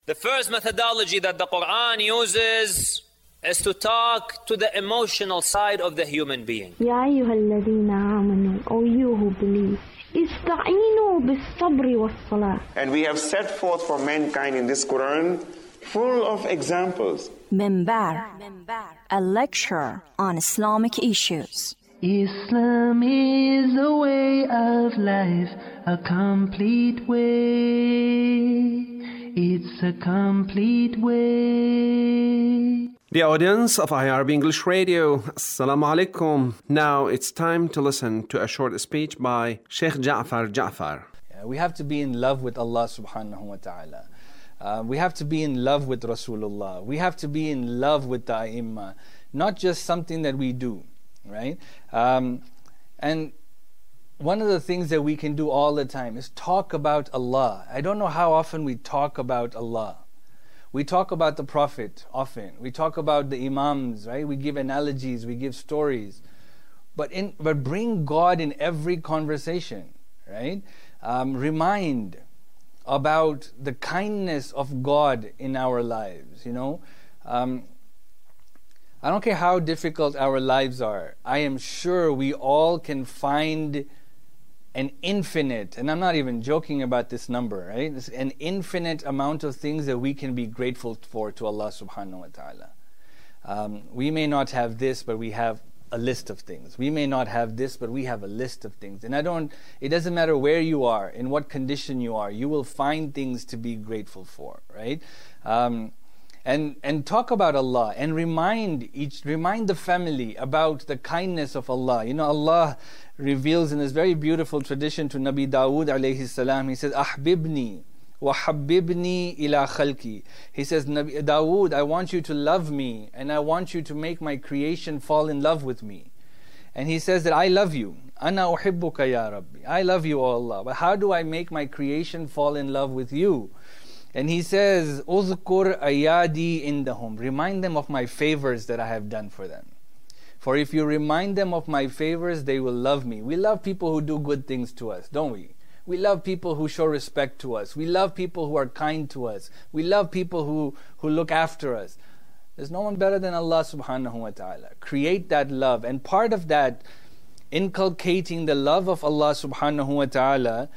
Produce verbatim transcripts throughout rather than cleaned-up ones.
The first methodology that the Quran uses is to talk to the emotional side of the human being. يا أيها الذين آمنوا, O you who believe, استعينوا بالصبر والصلاة. And we have set forth for mankind in this Quran full of examples. Minbar, a lecture on Islamic issues. Islam is a way of life, a complete way. It's a complete way. The audience of I R B English Radio, Assalamu alaikum. Now it's time to listen to a short speech by Sheikh Ja'far Ja'far. Yeah, we have to be in love with Allah subhanahu wa ta'ala. Uh, we have to be in love with Rasulullah. We have to be in love with the A'immah. Not just something that we do, right? Um, and one of the things that we can do all the time is talk about Allah. I don't know how often we talk about Allah. We talk about the Prophet often. We talk about the Imams, right? We give analogies, we give stories. But in but bring God in every conversation, right? Um, remind about the kindness of God in our lives, you know. Um, I don't care how difficult our lives are. I am sure we all can find an infinite, and I'm not even joking about this number, right? It's an infinite amount of things that we can be grateful for to Allah subhanahu wa ta'ala. Um, we may not have this, but we have a list of things. We may not have this, but we have a list of things. And I don't, it doesn't matter where you are, in what condition you are, you will find things to be grateful for, right? Um, and and talk about Allah and remind each, remind the family about the kindness of Allah. You know, Allah reveals in this very beautiful tradition to Nabi Dawood alayhi salam. He says, "Ahbibni wa habbibni ila khalki." He says, Nabi Dawood, I want you to love me, and I want you to make my creation fall in love with me. And he says that I love you. Ana uhibbuka ya Rabbi. I love you, O Allah. But how do I make my creation fall in love with you? And he says, "Uzkur ayadi indahum." Remind them of my favors that I have done for them. For if you remind them of my favors, they will love me. We love people who do good things to us, don't we? We love people who show respect to us. We love people who are kind to us. We love people who, who look after us. There's no one better than Allah subhanahu wa ta'ala. Create that love. And part of that, inculcating the love of Allah subhanahu wa ta'ala,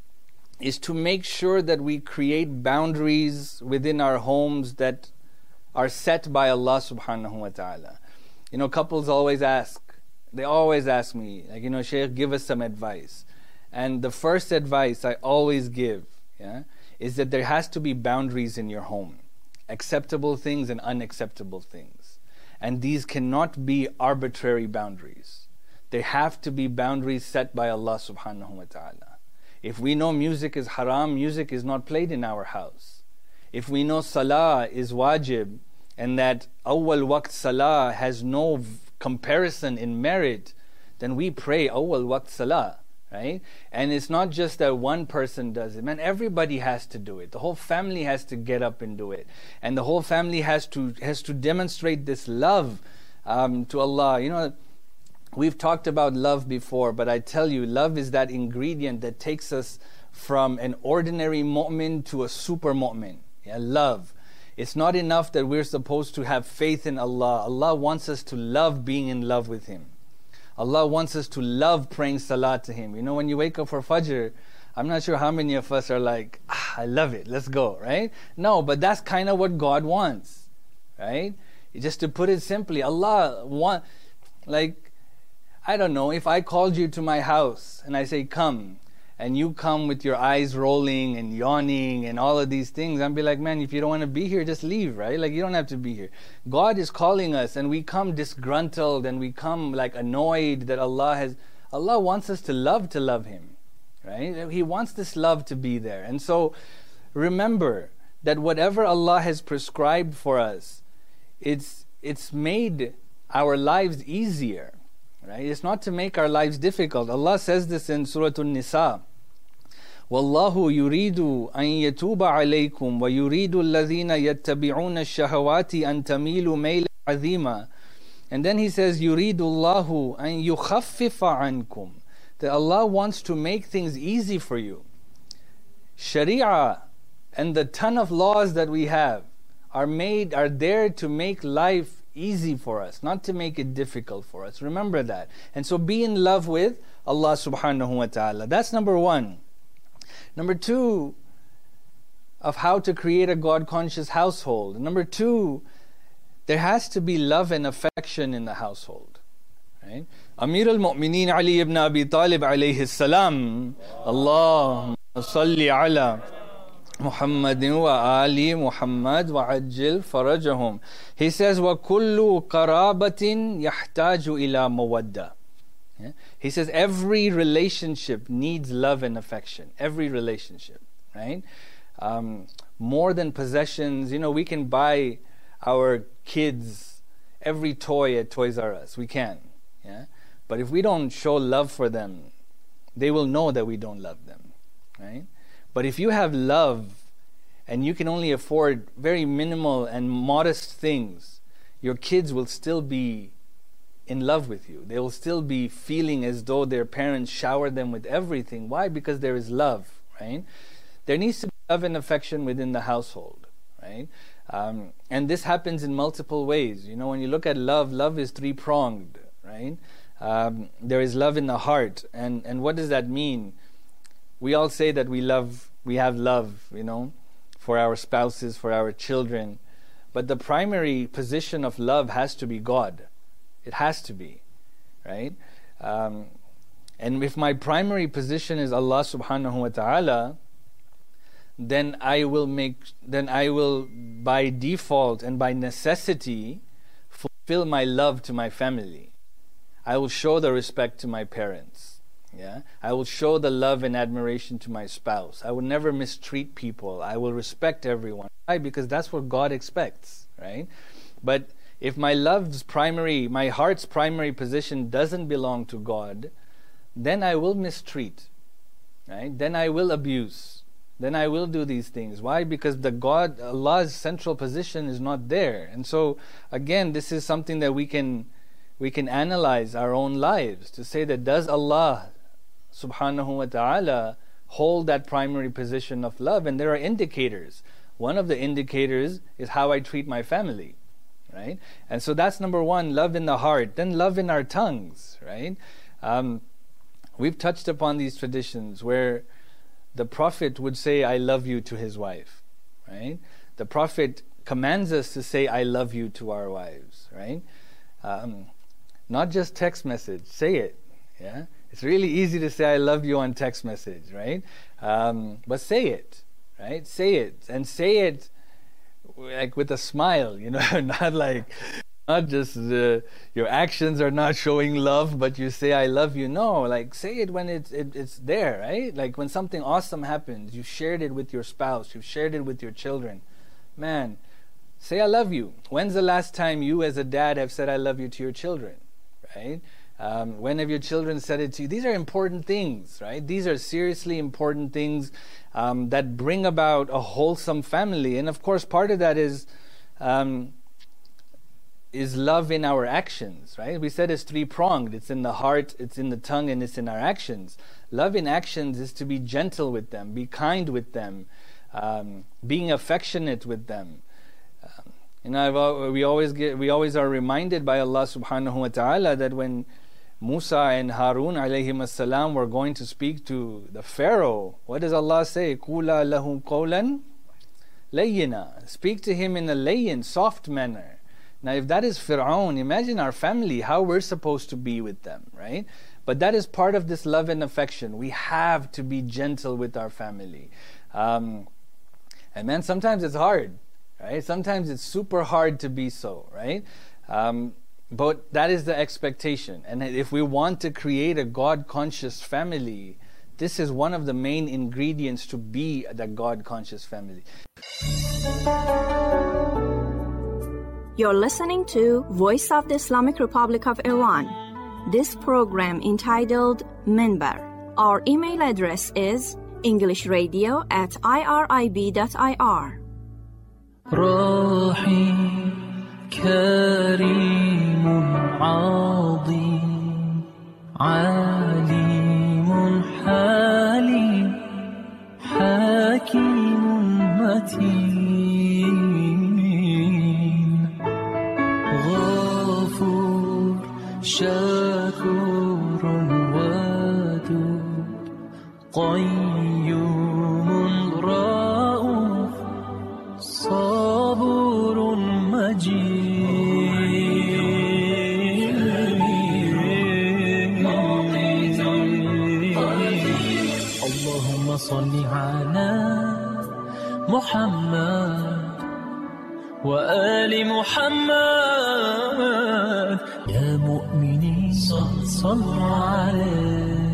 is to make sure that we create boundaries within our homes that are set by Allah subhanahu wa ta'ala. You know, couples always ask, they always ask me, like, you know, Shaykh, give us some advice. And the first advice I always give, yeah, is that there has to be boundaries in your home. Acceptable things and unacceptable things. And these cannot be arbitrary boundaries. There have to be boundaries set by Allah subhanahu wa ta'ala. If we know music is haram, music is not played in our house. If we know salah is wajib, and that awwal waqt salah has no v- comparison in merit, then we pray awwal waqt salah, right? And it's not just that one person does it. Man, everybody has to do it. The whole family has to get up and do it. And the whole family has to has to demonstrate this love um, to Allah. You know, we've talked about love before, but I tell you, love is that ingredient that takes us from an ordinary mu'min to a super mu'min. Yeah, love. It's not enough that we're supposed to have faith in Allah. Allah wants us to love being in love with Him. Allah wants us to love praying salah to Him. You know, when you wake up for Fajr, I'm not sure how many of us are like, ah, I love it, let's go, right? No, but that's kind of what God wants, right? Just to put it simply, Allah want, like, I don't know, if I called you to my house and I say, come, and you come with your eyes rolling and yawning and all of these things, I'd be like, man, if you don't want to be here, just leave, right? Like, you don't have to be here. God is calling us, and we come disgruntled, and we come like annoyed that Allah has, Allah wants us to love to love Him, right? He wants this love to be there. And so, remember that whatever Allah has prescribed for us, it's it's made our lives easier. Right? It's not to make our lives difficult. Allah says this in Surah An-Nisa. وَاللَّهُ يُرِيدُ أَن يَتُوبَ عَلَيْكُمْ وَيُرِيدُ الَّذِينَ يَتَّبِعُونَ الشَّهَوَاتِ أَن تَمِيلُوا مَيْلًا عَظِيمًا. And then He says, يُرِيدُ اللَّهُ أَن يُخَفِّفَ عَنْكُمْ. That Allah wants to make things easy for you. Sharia and the ton of laws that we have are made, are there to make life easy for us, not to make it difficult for us. Remember that. And so be in love with Allah subhanahu wa ta'ala. That's number one. Number two, of how to create a God-conscious household. Number two, there has to be love and affection in the household. Right? Amir al-Mu'mineen Ali ibn Abi Talib alayhi salam, Allahumma salli ala Muhammadin wa ali Muhammad wa ajil farajahum. He says, wa kullu qarabatin yahtaju ila mawadda. Yeah? He says every relationship needs love and affection. Every relationship, right? Um, more than possessions. You know, we can buy our kids every toy at Toys R Us. We can, yeah. But if we don't show love for them, they will know that we don't love them, right? But if you have love and you can only afford very minimal and modest things, your kids will still be in love with you. They will still be feeling as though their parents showered them with everything. Why? Because there is love, right? There needs to be love and affection within the household, right? Um, and this happens in multiple ways. You know, when you look at love, love is three-pronged, right? Um, there is love in the heart. And, and what does that mean? We all say that we love, we have love, you know, for our spouses, for our children. But the primary position of love has to be God. It has to be, right? Um, and if my primary position is Allah subhanahu wa ta'ala, then I will make, then I will by default and by necessity fulfill my love to my family. I will show the respect to my parents. Yeah, I will show the love and admiration to my spouse. I will never mistreat people. I will respect everyone. Why? Because that's what God expects, right? But if my love's primary, my heart's primary position doesn't belong to God, then I will mistreat, right? Then I will abuse. Then I will do these things. Why? Because the God, Allah's central position is not there. And so, again, this is something that we can we can analyze our own lives to say that does Allah subhanahu wa ta'ala hold that primary position of love? And there are indicators. One of the indicators is how I treat my family, right? And so that's number one, love in the heart. Then love in our tongues, right? Um, we've touched upon these traditions where the Prophet would say, I love you to his wife, right? The Prophet commands us to say, I love you to our wives, right? Um, not just text message, say it, yeah? It's really easy to say I love you on text message, right? Um, but say it, right? Say it, and say it like with a smile, you know, not like, not just uh, your actions are not showing love, but you say I love you. No, like say it when it's it, it's there, right? Like when something awesome happens, you've shared it with your spouse, you've shared it with your children. Man, say I love you. When's the last time you as a dad have said I love you to your children, right? Um, when have your children said it to you? These are important things, right? These are seriously important things um, that bring about a wholesome family. And of course, part of that is um, is love in our actions, right? We said it's three-pronged. It's in the heart, it's in the tongue, and it's in our actions. Love in actions is to be gentle with them, be kind with them, um, being affectionate with them. Um, you know, I've, we always get, we always are reminded by Allah subhanahu wa ta'ala that when Musa and Harun alayhim as-salam were going to speak to the Pharaoh, what does Allah say? Qula lahum qawlan layyina. Speak to him in a layyin, soft manner. Now if that is Fir'aun, imagine our family, how we're supposed to be with them, right? But that is part of this love and affection. We have to be gentle with our family. Um, and man, sometimes it's hard, right? Sometimes it's super hard to be so, right? Um, But that is the expectation. And if we want to create a God-conscious family, this is one of the main ingredients to be the God-conscious family. You're listening to Voice of the Islamic Republic of Iran. This program entitled Minbar. Our email address is englishradio at irib dot ir. كريم عظيم عليم حليم حكيم شكور ودود قيوم رؤوف صبور مجيد اللهم صل على محمد وآل محمد يا مؤمنين صلوا عليه